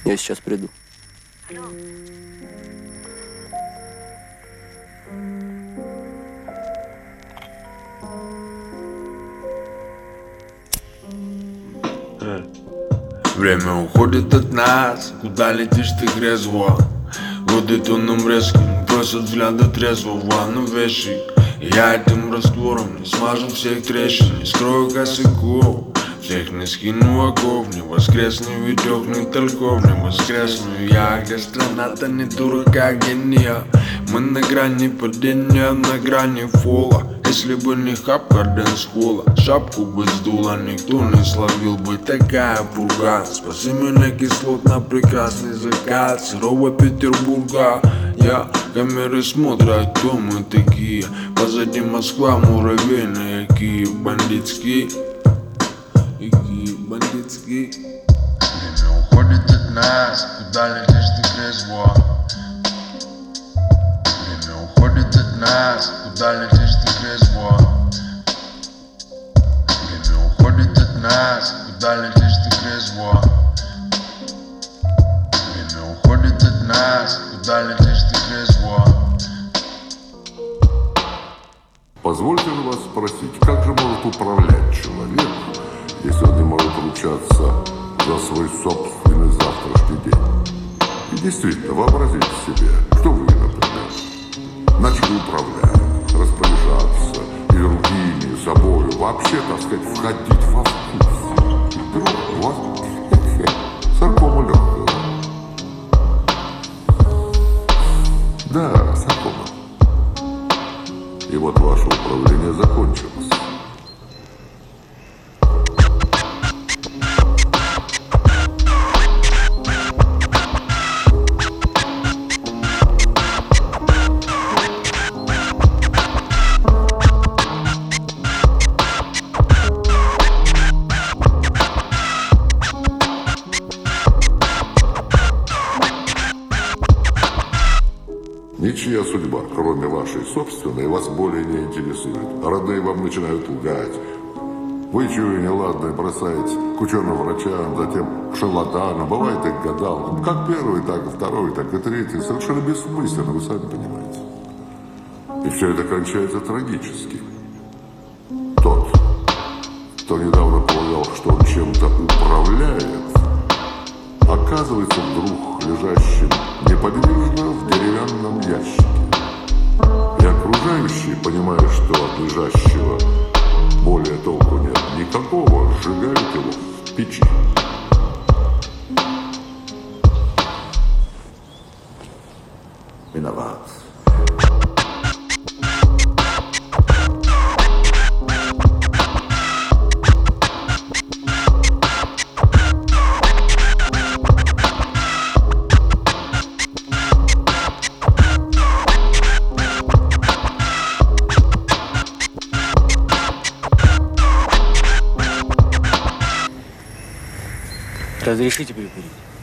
Я сейчас приду. Время уходит от нас, куда летишь ты грязво. Годы тоном резким, просят взгляда трезвого. Но вещи, я этим раствором не смажу всех трещин, не скрою косяков. Всех не скину оков, не воскресну видех, не толков, не воскресну я. Где страна-то не дурака, гения. Мы на грани падения, на грани фола. Если бы не хапка дэнс-холла, шапку бы сдула, никто не словил бы такая пурга. Спаси меня кислотно прекрасный закат сырого Петербурга. Камеры смотрят, кто мы такие. Позади Москва, муравейные Киев, бандитский и Киев, бандитский. Время уходит от нас, куда летишь ты трезво. Время уходит от нас, куда летишь ты трезво. Время уходит от нас, куда летишь ты трезво. Время уходит от нас, куда летишь ты трезво. Позвольте же вас спросить, как же может управлять человек, если он не может ручаться за свой собственный завтрашний день? И действительно, вообразите себе, что вы, например, начали управлять, распоряжаться и другими, и собой, вообще, так сказать, входить во вкус. И вдруг у вас саркома легкого. Да, саркома. И вот ваше управление закончилось. Ничья судьба, кроме вашей собственной, вас более не интересует. Родные вам начинают лгать. Вы, чуя неладное, бросаете к ученым врачам, затем к шарлатанам, бывает и к гадалкам. Как первый, так и второй, так и третий. Совершенно бессмысленно, вы сами понимаете. И все это кончается трагически. Тот, кто недавно полагал, что он чем-то управляет, оказывается вдруг лежащим неподвижно в деревянном ящике. И окружающие, понимая, что от лежащего более толку нет никакого, сжигают его в печи. Виноват. Разрешите прикурить?